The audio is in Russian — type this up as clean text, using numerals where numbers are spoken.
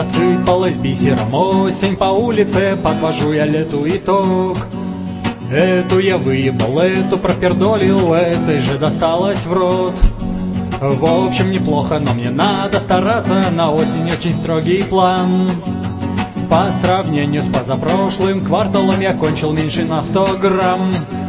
Рассыпалась бисером осень, по улице подвожу я лету итог. Эту я выебал, эту пропердолил, этой же досталось в рот. В общем, неплохо, но мне надо стараться, на осень очень строгий план. По сравнению с позапрошлым кварталом я кончил меньше на 100 грамм.